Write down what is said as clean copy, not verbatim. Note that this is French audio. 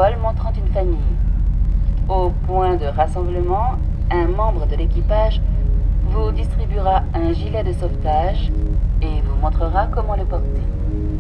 symbole montrant une famille. Au point de rassemblement, un membre de l'équipage vous distribuera un gilet de sauvetage et vous montrera comment le porter.